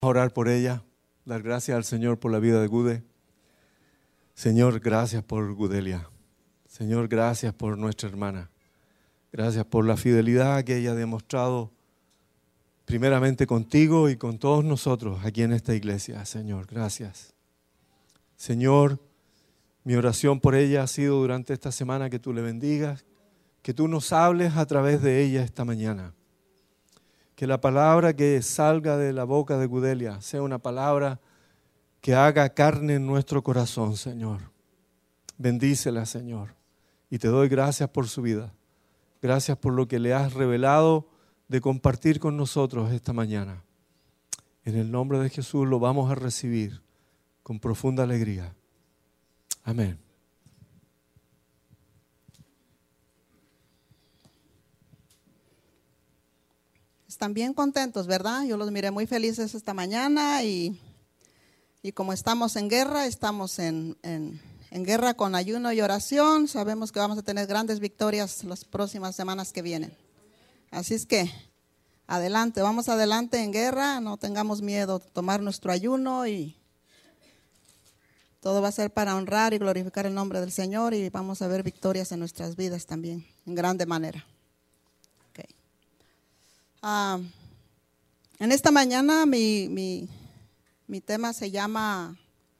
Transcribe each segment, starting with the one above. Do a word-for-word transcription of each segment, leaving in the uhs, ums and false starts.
A orar por ella, dar gracias al Señor por la vida de Gude. Señor, gracias por Gudelia. Señor, gracias por nuestra hermana. Gracias por la fidelidad que ella ha demostrado primeramente contigo y con todos nosotros aquí en esta iglesia. Señor, gracias. Señor, mi oración por ella ha sido durante esta semana que tú le bendigas, que tú nos hables a través de ella esta mañana. Que la palabra que salga de la boca de Gudelia sea una palabra que haga carne en nuestro corazón, Señor. Bendícela, Señor. Y te doy gracias por su vida. Gracias por lo que le has revelado de compartir con nosotros esta mañana. En el nombre de Jesús lo vamos a recibir con profunda alegría. Amén. Están bien contentos, ¿verdad? Yo los miré muy felices esta mañana y, y como estamos en guerra, estamos en, en, en guerra con ayuno y oración. Sabemos que vamos a tener grandes victorias las próximas semanas que vienen. Así es que adelante, vamos adelante en guerra, no tengamos miedo de tomar nuestro ayuno y todo va a ser para honrar y glorificar el nombre del Señor y vamos a ver victorias en nuestras vidas también, en grande manera. Uh, en esta mañana mi, mi, mi tema se llama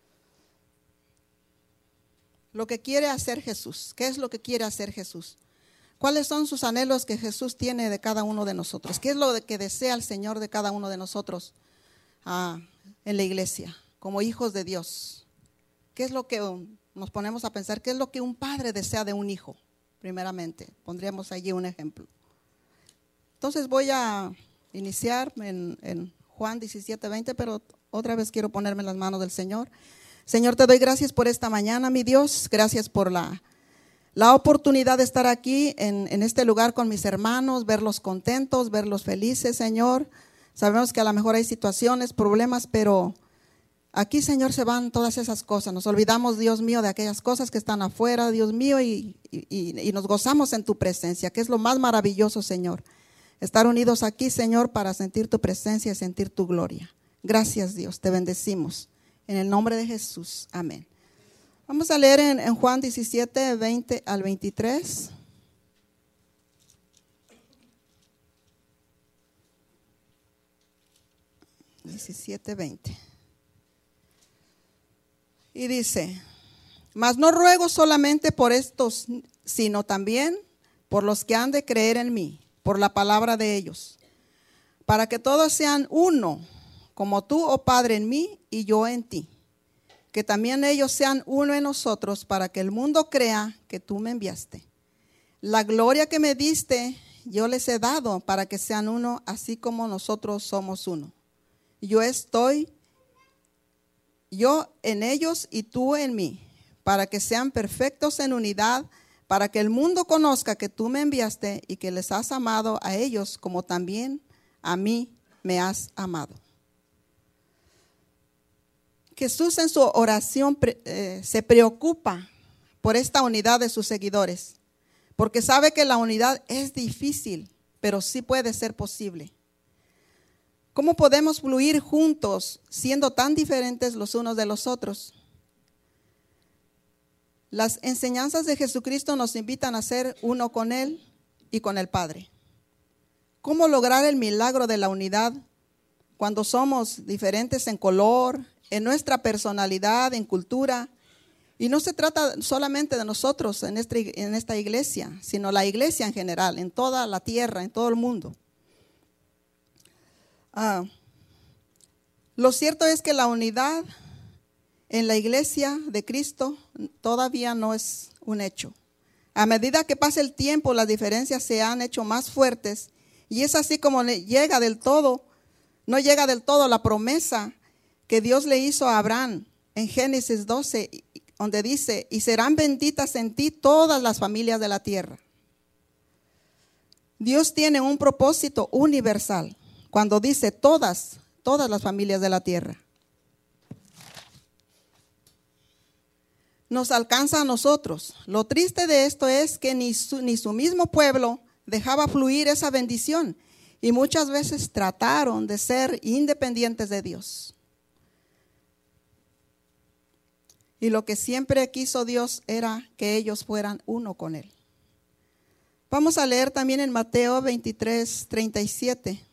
lo que quiere hacer Jesús. ¿Qué es lo que quiere hacer Jesús? ¿Cuáles son sus anhelos que Jesús tiene de cada uno de nosotros? ¿Qué es lo que desea el Señor de cada uno de nosotros uh, en la iglesia como hijos de Dios? ¿Qué es lo que um, nos ponemos a pensar? ¿Qué es lo que un padre desea de un hijo? Primeramente, pondríamos allí un ejemplo. Entonces voy a iniciar en, en Juan diecisiete veinte, pero otra vez quiero ponerme en las manos del Señor. Señor, te doy gracias por esta mañana, mi Dios. Gracias por la, la oportunidad de estar aquí en, en este lugar con mis hermanos, verlos contentos, verlos felices, Señor. Sabemos que a lo mejor hay situaciones, problemas, pero aquí, Señor, se van todas esas cosas. Nos olvidamos, Dios mío, de aquellas cosas que están afuera, Dios mío, y, y, y nos gozamos en tu presencia, que es lo más maravilloso, Señor. Estar unidos aquí, Señor, para sentir tu presencia y sentir tu gloria. Gracias, Dios, te bendecimos. En el nombre de Jesús, amén. Vamos a leer en, en Juan diecisiete, veinte al veintitrés. diecisiete, veinte. Y dice, mas no ruego solamente por estos, sino también por los que han de creer en mí, por la palabra de ellos, para que todos sean uno, como tú, oh Padre, en mí y yo en ti, que también ellos sean uno en nosotros, para que el mundo crea que tú me enviaste. La gloria que me diste, yo les he dado, para que sean uno, así como nosotros somos uno. Yo estoy, yo en ellos y tú en mí, para que sean perfectos en unidad, para que el mundo conozca que tú me enviaste y que les has amado a ellos como también a mí me has amado. Jesús en su oración eh, se preocupa por esta unidad de sus seguidores, porque sabe que la unidad es difícil, pero sí puede ser posible. ¿Cómo podemos fluir juntos siendo tan diferentes los unos de los otros? Las enseñanzas de Jesucristo nos invitan a ser uno con Él y con el Padre. ¿Cómo lograr el milagro de la unidad cuando somos diferentes en color, en nuestra personalidad, en cultura? Y no se trata solamente de nosotros en esta, en esta iglesia, sino la iglesia en general, en toda la tierra, en todo el mundo. Ah, lo cierto es que la unidad en la iglesia de Cristo todavía no es un hecho. A medida que pasa el tiempo, las diferencias se han hecho más fuertes y es así como llega del todo, no llega del todo la promesa que Dios le hizo a Abraham en Génesis doce, donde dice, y serán benditas en ti todas las familias de la tierra. Dios tiene un propósito universal cuando dice todas, todas las familias de la tierra. Nos alcanza a nosotros. Lo triste de esto es que ni su, ni su mismo pueblo dejaba fluir esa bendición Y muchas veces trataron de ser independientes de Dios. Y lo que siempre quiso Dios era que ellos fueran uno con Él. Vamos a leer también en Mateo veintitrés, treinta y siete.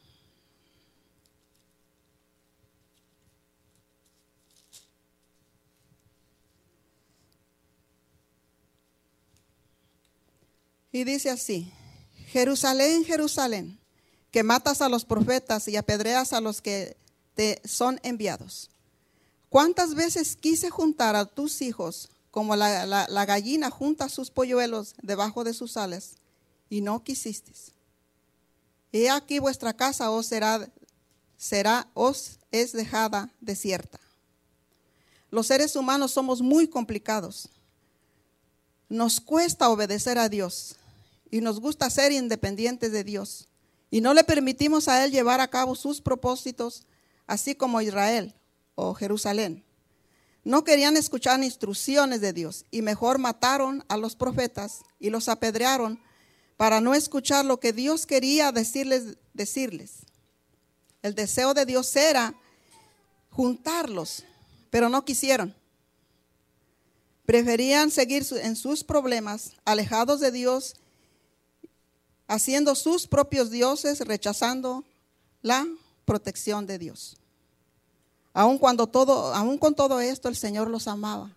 Y dice así: Jerusalén, Jerusalén, que matas a los profetas y apedreas a los que te son enviados. ¿Cuántas veces quise juntar a tus hijos como la, la, la gallina junta sus polluelos debajo de sus alas, y no quisisteis? He aquí vuestra casa os será, será, os es dejada desierta. Los seres humanos somos muy complicados. Nos cuesta obedecer a Dios y nos gusta ser independientes de Dios. Y no le permitimos a Él llevar a cabo sus propósitos, así como Israel o Jerusalén. No querían escuchar instrucciones de Dios y mejor mataron a los profetas y los apedrearon para no escuchar lo que Dios quería decirles, decirles. El deseo de Dios era juntarlos, pero no quisieron. Preferían seguir en sus problemas, alejados de Dios, haciendo sus propios dioses, rechazando la protección de Dios. Aun cuando todo, aun con todo esto, el Señor los amaba.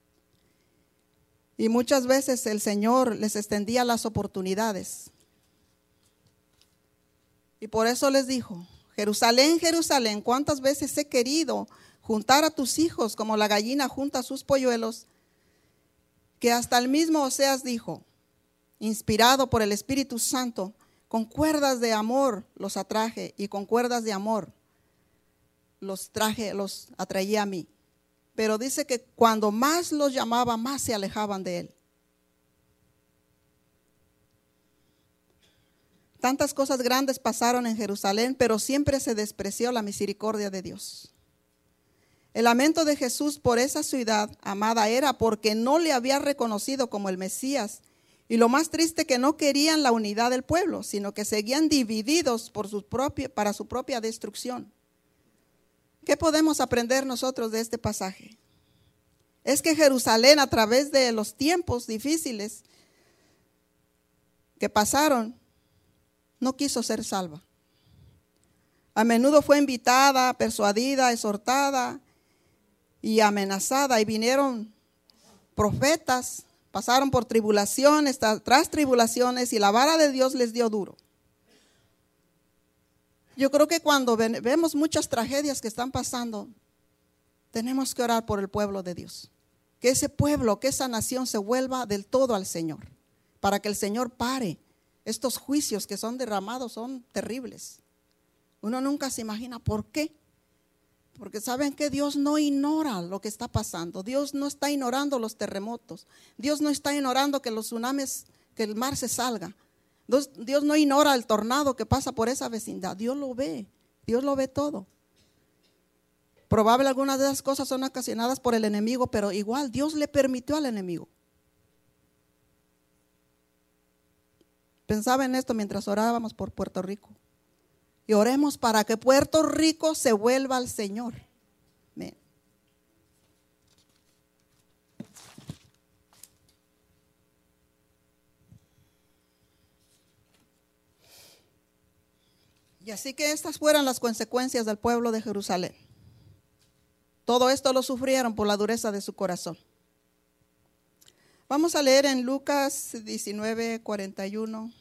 Y muchas veces el Señor les extendía las oportunidades. Y por eso les dijo: Jerusalén, Jerusalén, ¿cuántas veces he querido juntar a tus hijos como la gallina junta sus polluelos? Que hasta el mismo Oseas dijo, inspirado por el Espíritu Santo, con cuerdas de amor los atraje, y con cuerdas de amor los traje, los atraía a mí. Pero dice que cuando más los llamaba, más se alejaban de Él. Tantas cosas grandes pasaron en Jerusalén, pero siempre se despreció la misericordia de Dios. El lamento de Jesús por esa ciudad amada era porque no le había reconocido como el Mesías. Y lo más triste, que no querían la unidad del pueblo, sino que seguían divididos por su propia, para su propia destrucción. ¿Qué podemos aprender nosotros de este pasaje? Es que Jerusalén, a través de los tiempos difíciles que pasaron, no quiso ser salva. A menudo fue invitada, persuadida, exhortada y amenazada, y vinieron profetas, pasaron por tribulaciones tras tribulaciones, y la vara de Dios les dio duro. Yo creo que cuando vemos muchas tragedias que están pasando, tenemos que orar por el pueblo de Dios. Que ese pueblo, que esa nación se vuelva del todo al Señor, para que el Señor pare. Estos juicios que son derramados son terribles. Uno nunca se imagina por qué. Porque saben que Dios no ignora lo que está pasando. Dios no está ignorando los terremotos. Dios no está ignorando que los tsunamis, que el mar se salga. Dios, Dios no ignora el tornado que pasa por esa vecindad. Dios lo ve. Dios lo ve todo. Probable algunas de esas cosas son ocasionadas por el enemigo, pero igual Dios le permitió al enemigo. Pensaba en esto mientras orábamos por Puerto Rico. Y oremos para que Puerto Rico se vuelva al Señor. Amén. Y así que estas fueran las consecuencias del pueblo de Jerusalén. Todo esto lo sufrieron por la dureza de su corazón. Vamos a leer en Lucas diecinueve, cuarenta y uno.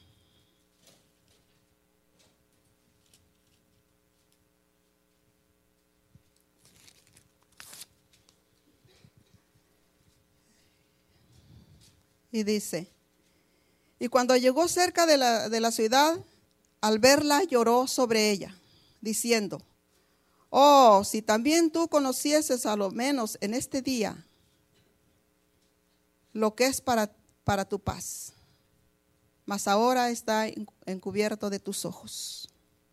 Y dice: y cuando llegó cerca de la, de la ciudad, al verla lloró sobre ella, diciendo: oh, si también tú conocieses a lo menos en este día lo que es para, para tu paz, mas ahora está encubierto de tus ojos.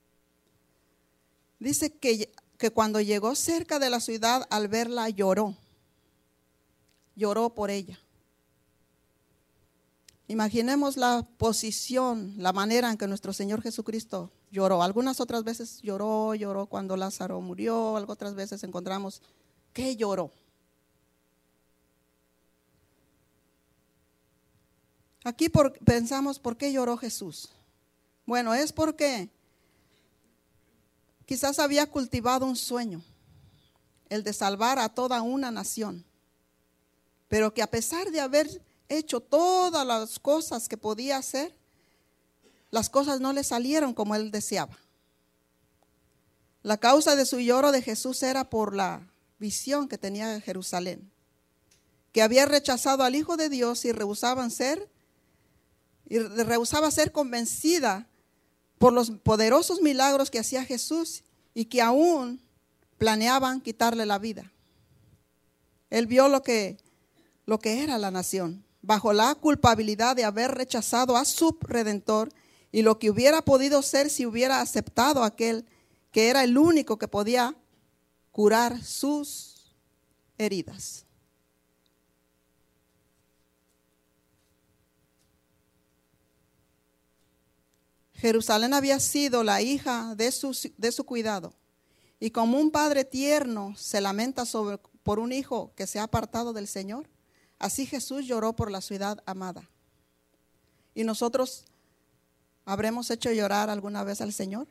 Dice que, que cuando llegó cerca de la ciudad, al verla lloró, lloró por ella. Imaginemos la posición, la manera en que nuestro Señor Jesucristo lloró. Algunas otras veces lloró, lloró cuando Lázaro murió, algunas otras veces encontramos que lloró. Aquí por, pensamos, ¿por qué lloró Jesús? Bueno, es porque quizás había cultivado un sueño, el de salvar a toda una nación, pero que a pesar de haber hecho todas las cosas que podía hacer, las cosas no le salieron como él deseaba. La causa de su lloro de Jesús era por la visión que tenía de Jerusalén, que había rechazado al Hijo de Dios y rehusaban ser, y rehusaba ser convencida por los poderosos milagros que hacía Jesús y que aún planeaban quitarle la vida. Él vio lo que, lo que era la nación, bajo la culpabilidad de haber rechazado a su Redentor y lo que hubiera podido ser si hubiera aceptado a aquel que era el único que podía curar sus heridas. Jerusalén había sido la hija de su, de su cuidado, y como un padre tierno se lamenta sobre, por un hijo que se ha apartado del Señor, así Jesús lloró por la ciudad amada. ¿Y nosotros habremos hecho llorar alguna vez al Señor?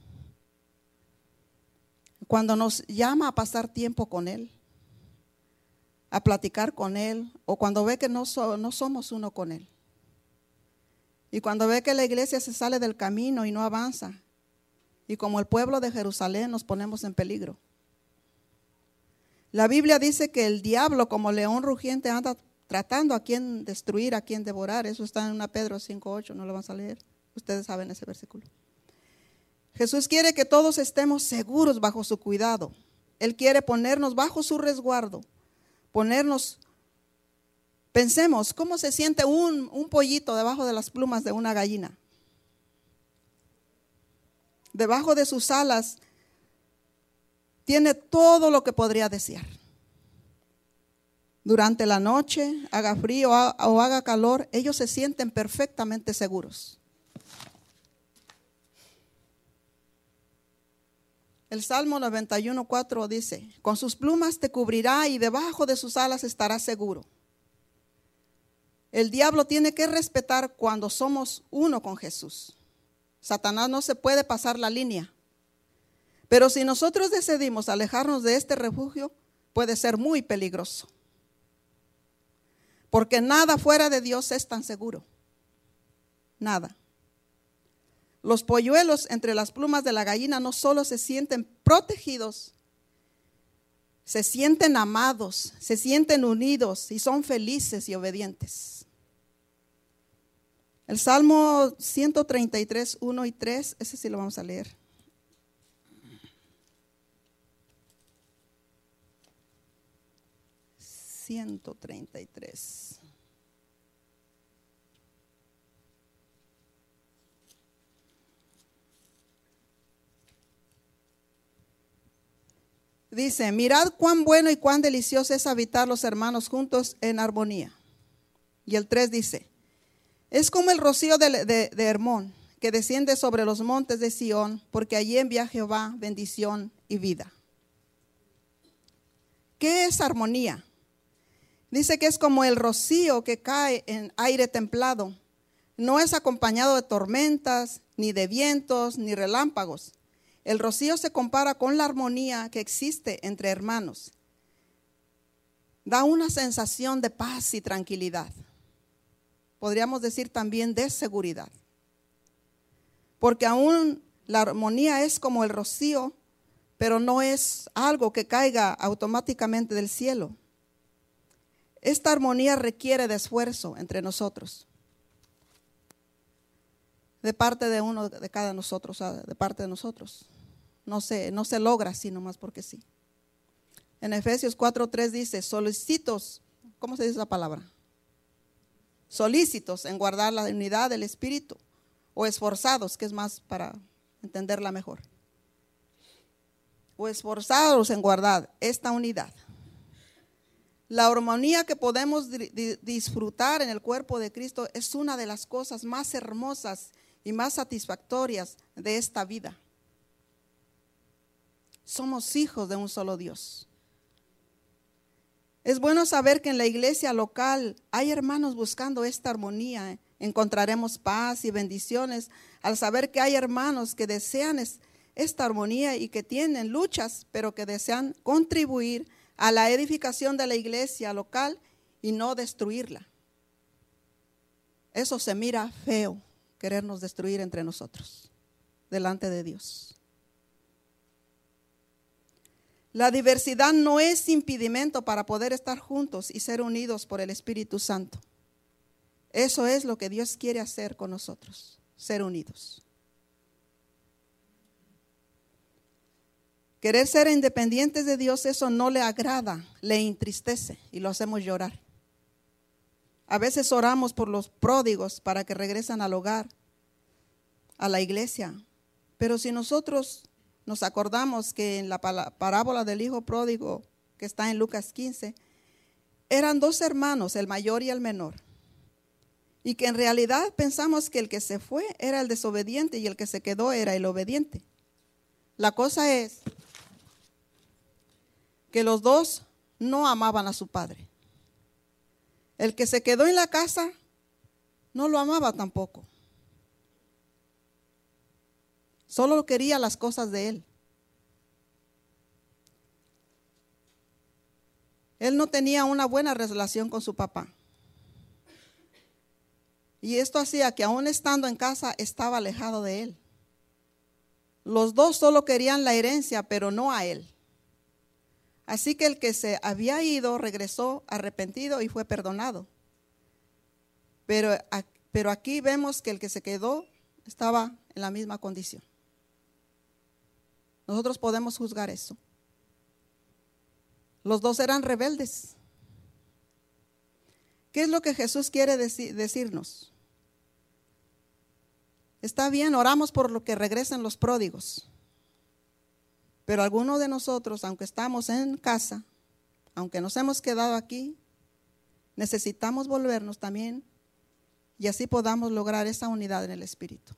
Cuando nos llama a pasar tiempo con Él, a platicar con Él, o cuando ve que no, so, no somos uno con Él. Y cuando ve que la iglesia se sale del camino y no avanza, y como el pueblo de Jerusalén nos ponemos en peligro. La Biblia dice que el diablo como león rugiente anda tratando a quien destruir, a quien devorar. Eso está en primera Pedro cinco ocho, no lo van a leer. Ustedes saben ese versículo. Jesús quiere que todos estemos seguros bajo su cuidado. Él quiere ponernos bajo su resguardo, ponernos. Pensemos, ¿cómo se siente un, un pollito debajo de las plumas de una gallina? Debajo de sus alas tiene todo lo que podría desear. Durante la noche, haga frío o haga calor, ellos se sienten perfectamente seguros. El Salmo noventa y uno cuatro dice, con sus plumas te cubrirá y debajo de sus alas estarás seguro. El diablo tiene que respetar cuando somos uno con Jesús. Satanás no se puede pasar la línea. Pero si nosotros decidimos alejarnos de este refugio, puede ser muy peligroso. Porque nada fuera de Dios es tan seguro. Nada. Los polluelos entre las plumas de la gallina no solo se sienten protegidos, se sienten amados, se sienten unidos y son felices y obedientes. El Salmo ciento treinta y tres, uno y tres, ese sí lo vamos a leer. ciento treinta y tres. Dice, mirad cuán bueno y cuán delicioso es habitar los hermanos juntos en armonía. Y el tres dice, es como el rocío de, de, de Hermón, que desciende sobre los montes de Sión, porque allí envía Jehová bendición y vida. ¿Qué es armonía? Dice que es como el rocío que cae en aire templado. No es acompañado de tormentas, ni de vientos, ni relámpagos. El rocío se compara con la armonía que existe entre hermanos. Da una sensación de paz y tranquilidad. Podríamos decir también de seguridad. Porque aún la armonía es como el rocío, pero no es algo que caiga automáticamente del cielo. Esta armonía requiere de esfuerzo entre nosotros. De parte de uno de cada nosotros, de parte de nosotros. No se, no se logra así nomás porque sí. En Efesios cuatro tres dice, solicitos, ¿cómo se dice esa palabra? Solícitos en guardar la unidad del Espíritu, o esforzados, que es más para entenderla mejor. O esforzados en guardar esta unidad. La armonía que podemos disfrutar en el cuerpo de Cristo es una de las cosas más hermosas y más satisfactorias de esta vida. Somos hijos de un solo Dios. Es bueno saber que en la iglesia local hay hermanos buscando esta armonía. Encontraremos paz y bendiciones al saber que hay hermanos que desean esta armonía y que tienen luchas, pero que desean contribuir a la edificación de la iglesia local y no destruirla. Eso se mira feo, querernos destruir entre nosotros, delante de Dios. La diversidad no es impedimento para poder estar juntos y ser unidos por el Espíritu Santo. Eso es lo que Dios quiere hacer con nosotros, ser unidos. Querer ser independientes de Dios, eso no le agrada, le entristece y lo hacemos llorar. A veces oramos por los pródigos para que regresen al hogar, a la iglesia. Pero si nosotros nos acordamos que en la parábola del hijo pródigo, que está en Lucas quince, eran dos hermanos, el mayor y el menor. Y que en realidad pensamos que el que se fue era el desobediente y el que se quedó era el obediente. La cosa es que los dos no amaban a su padre. El que se quedó en la casa no lo amaba tampoco. Solo quería las cosas de él. Él no tenía una buena relación con su papá. Y esto hacía que aún estando en casa estaba alejado de él. Los dos solo querían la herencia, pero no a él. Así que el que se había ido regresó arrepentido y fue perdonado. Pero, pero aquí vemos que el que se quedó estaba en la misma condición. Nosotros podemos juzgar eso. Los dos eran rebeldes. ¿Qué es lo que Jesús quiere deci- decirnos? Está bien, oramos por lo que regresen los pródigos. Pero algunos de nosotros, aunque estamos en casa, aunque nos hemos quedado aquí, necesitamos volvernos también y así podamos lograr esa unidad en el Espíritu.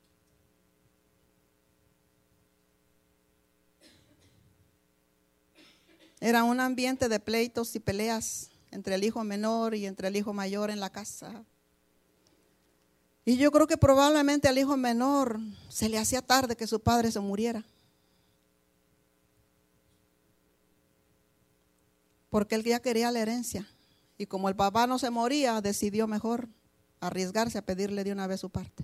Era un ambiente de pleitos y peleas entre el hijo menor y entre el hijo mayor en la casa. Y yo creo que probablemente al hijo menor se le hacía tarde que su padre se muriera. Porque él ya quería la herencia. Y como el papá no se moría, decidió mejor arriesgarse a pedirle de una vez su parte.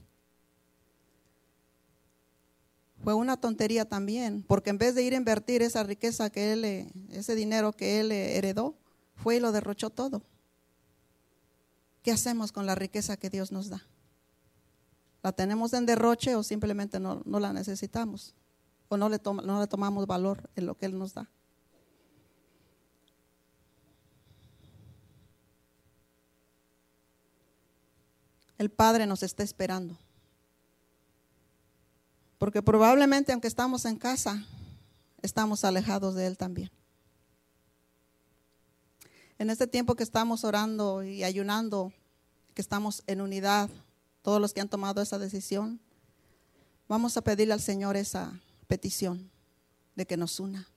Fue una tontería también, porque en vez de ir a invertir esa riqueza que él, ese dinero que él heredó, fue y lo derrochó todo. ¿Qué hacemos con la riqueza que Dios nos da? ¿La tenemos en derroche o simplemente no, no la necesitamos? ¿O no le, toma, no le tomamos valor en lo que Él nos da? El Padre nos está esperando. Porque probablemente aunque estamos en casa, estamos alejados de Él también. En este tiempo que estamos orando y ayunando, que estamos en unidad, todos los que han tomado esa decisión, vamos a pedirle al Señor esa petición de que nos una.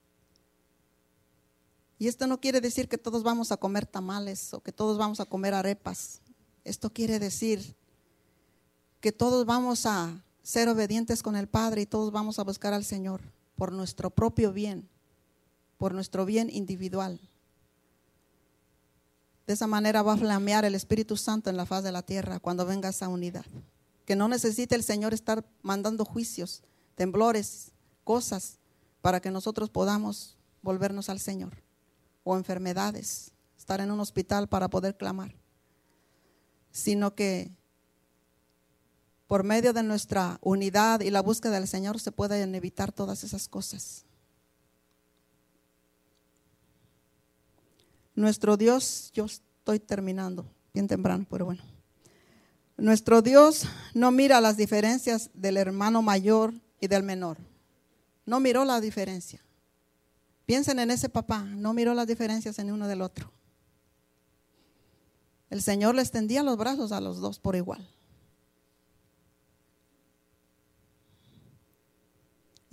Y esto no quiere decir que todos vamos a comer tamales o que todos vamos a comer arepas. Esto quiere decir que todos vamos a ser obedientes con el Padre y todos vamos a buscar al Señor por nuestro propio bien, por nuestro bien individual. De esa manera va a flamear el Espíritu Santo en la faz de la tierra cuando venga esa unidad. Que no necesite el Señor estar mandando juicios, temblores, cosas para que nosotros podamos volvernos al Señor. O enfermedades, estar en un hospital para poder clamar. Sino que por medio de nuestra unidad y la búsqueda del Señor se pueden evitar todas esas cosas. Nuestro Dios, yo estoy terminando bien temprano, pero bueno. Nuestro Dios no mira las diferencias del hermano mayor y del menor. No miró la diferencia. Piensen en ese papá, no miró las diferencias en uno del otro. El Señor le extendía los brazos a los dos por igual.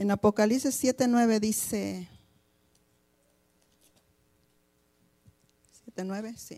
En Apocalipsis siete nueve dice, siete nueve, sí.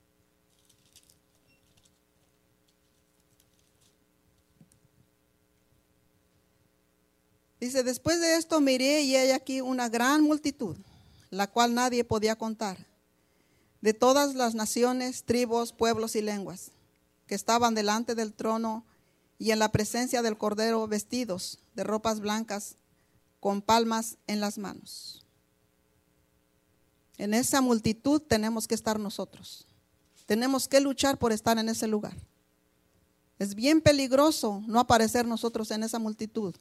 Dice, después de esto miré y hay aquí una gran multitud, la cual nadie podía contar, de todas las naciones, tribus, pueblos y lenguas, que estaban delante del trono y en la presencia del Cordero, vestidos de ropas blancas, con palmas en las manos. En esa multitud tenemos que estar nosotros. Tenemos que luchar por estar en ese lugar. Es bien peligroso no aparecer nosotros en esa multitud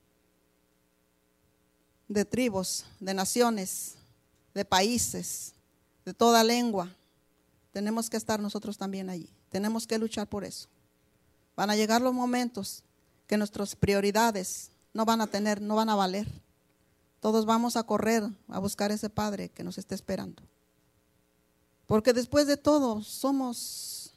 de tribus, de naciones, de países, de toda lengua. Tenemos que estar nosotros también allí. Tenemos que luchar por eso. Van a llegar los momentos que nuestras prioridades no van a tener, no van a valer. Todos vamos a correr a buscar ese Padre que nos está esperando. Porque después de todo somos,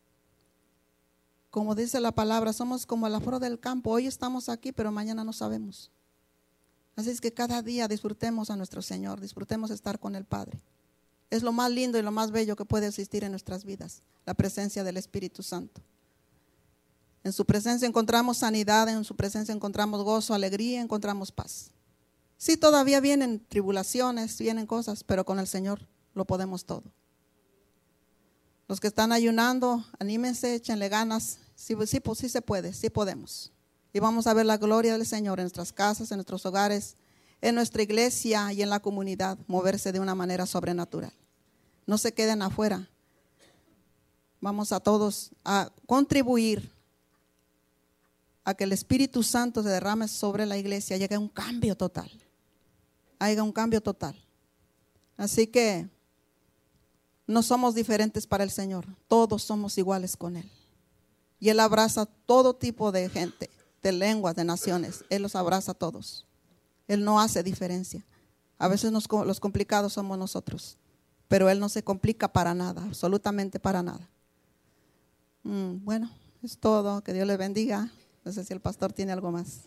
como dice la palabra, somos como la flor del campo. Hoy estamos aquí, pero mañana no sabemos. Así es que cada día disfrutemos a nuestro Señor, disfrutemos estar con el Padre. Es lo más lindo y lo más bello que puede existir en nuestras vidas, la presencia del Espíritu Santo. En su presencia encontramos sanidad, en su presencia encontramos gozo, alegría, encontramos paz. Sí, todavía vienen tribulaciones, vienen cosas, pero con el Señor lo podemos todo. Los que están ayunando, anímense, échenle ganas. Sí, sí, pues sí se puede, sí podemos. Y vamos a ver la gloria del Señor en nuestras casas, en nuestros hogares, en nuestra iglesia y en la comunidad, moverse de una manera sobrenatural. No se queden afuera. Vamos a todos a contribuir a que el Espíritu Santo se derrame sobre la iglesia, llegue a un cambio total. Haya un cambio total. Así que no somos diferentes para el Señor. Todos somos iguales con Él. Y Él abraza todo tipo de gente, de lenguas, de naciones. Él los abraza a todos. Él no hace diferencia. A veces nos, los complicados somos nosotros, pero Él no se complica para nada, absolutamente para nada. Mm, bueno, es todo. Que Dios les bendiga. No sé si el pastor tiene algo más.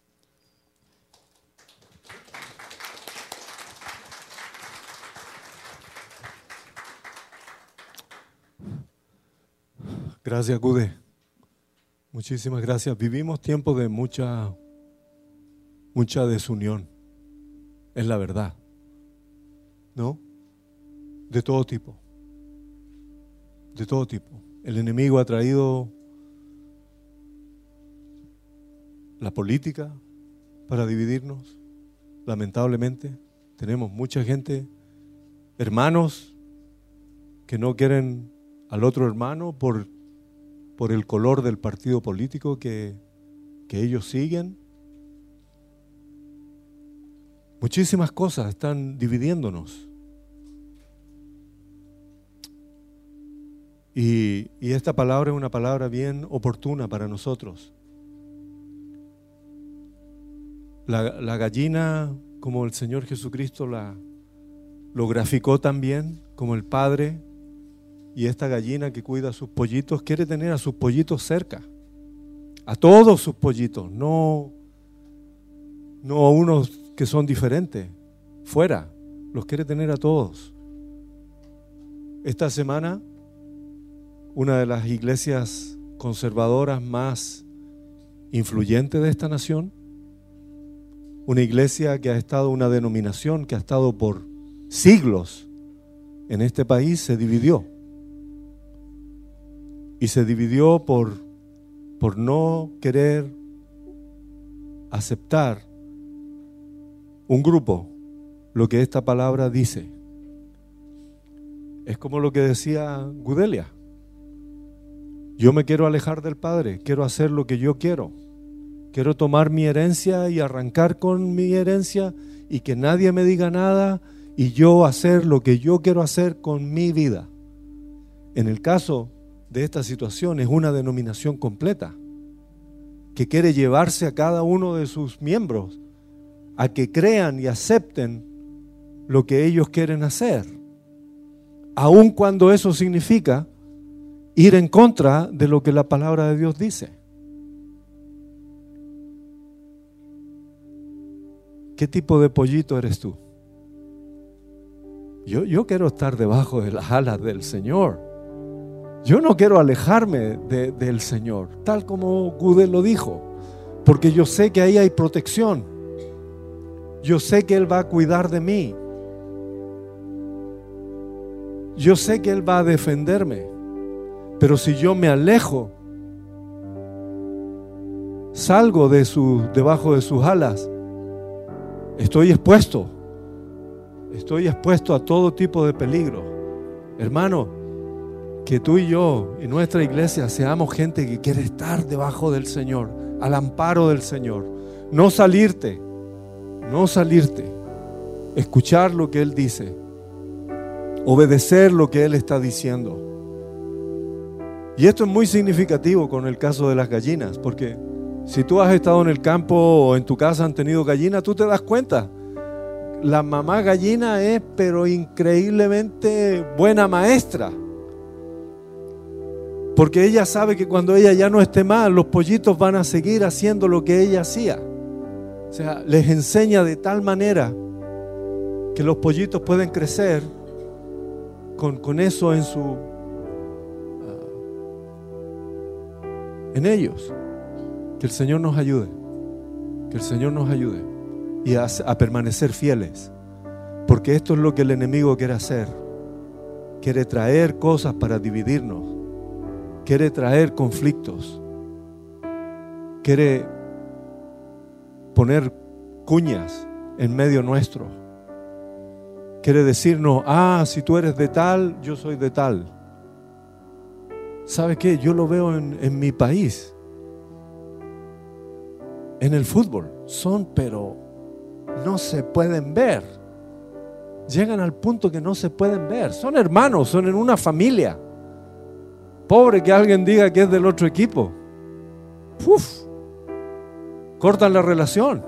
Gracias, Gude. Muchísimas gracias. Vivimos tiempos de mucha, mucha desunión. Es la verdad. ¿No? De todo tipo. De todo tipo. El enemigo ha traído la política para dividirnos. Lamentablemente, tenemos mucha gente, hermanos, que no quieren al otro hermano por, por el color del partido político que, que ellos siguen. Muchísimas cosas están dividiéndonos. Y, y esta palabra es una palabra bien oportuna para nosotros. La, la gallina, como el Señor Jesucristo la, lo graficó también, como el Padre, y esta gallina que cuida a sus pollitos, quiere tener a sus pollitos cerca, a todos sus pollitos, no, no a unos que son diferentes, fuera, los quiere tener a todos. Esta semana, una de las iglesias conservadoras más influyentes de esta nación, una iglesia que ha estado, una denominación que ha estado por siglos en este país, se dividió. Y se dividió por, por no querer aceptar un grupo, lo que esta palabra dice. Es como lo que decía Gudelia. Yo me quiero alejar del Padre, quiero hacer lo que yo quiero. Quiero tomar mi herencia y arrancar con mi herencia y que nadie me diga nada y yo hacer lo que yo quiero hacer con mi vida. En el caso de esta situación es una denominación completa que quiere llevarse a cada uno de sus miembros a que crean y acepten lo que ellos quieren hacer, aun cuando eso significa ir en contra de lo que la palabra de Dios dice. ¿Qué tipo de pollito eres tú? Yo, yo quiero estar debajo de las alas del Señor. Yo no quiero alejarme de, del Señor, tal como Gude lo dijo, porque yo sé que ahí hay protección. Yo sé que Él va a cuidar de mí. Yo sé que Él va a defenderme. Pero si yo me alejo, salgo de su, debajo de sus alas, estoy expuesto. Estoy expuesto a todo tipo de peligro. Hermano, que tú y yo y nuestra iglesia seamos gente que quiere estar debajo del Señor, al amparo del Señor. No salirte, no salirte. Escuchar lo que Él dice. Obedecer lo que Él está diciendo. Y esto es muy significativo con el caso de las gallinas, porque si tú has estado en el campo o en tu casa han tenido gallinas, tú te das cuenta. La mamá gallina es pero increíblemente buena maestra, porque ella sabe que cuando ella ya no esté más, los pollitos van a seguir haciendo lo que ella hacía. O sea, les enseña de tal manera que los pollitos pueden crecer con, con eso en su uh, en ellos. Que el Señor nos ayude, que el Señor nos ayude y a, a permanecer fieles, porque esto es lo que el enemigo quiere hacer. Quiere traer cosas para dividirnos, quiere traer conflictos, quiere poner cuñas en medio nuestro, quiere decirnos: ah, si tú eres de tal, yo soy de tal. ¿Sabe qué? Yo lo veo en, en mi país, en el fútbol. Son, pero no se pueden ver. Llegan al punto que no se pueden ver. Son hermanos, son en una familia. Pobre que alguien diga que es del otro equipo. Uf, cortan la relación.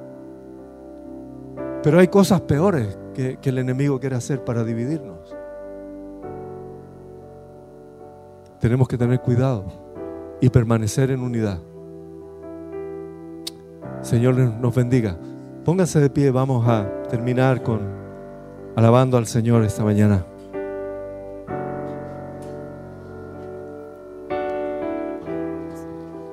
Pero hay cosas peores que, que el enemigo quiere hacer para dividirnos. Tenemos que tener cuidado y permanecer en unidad. Señor nos bendiga. Pónganse de pie, vamos a terminar con alabando al Señor esta mañana.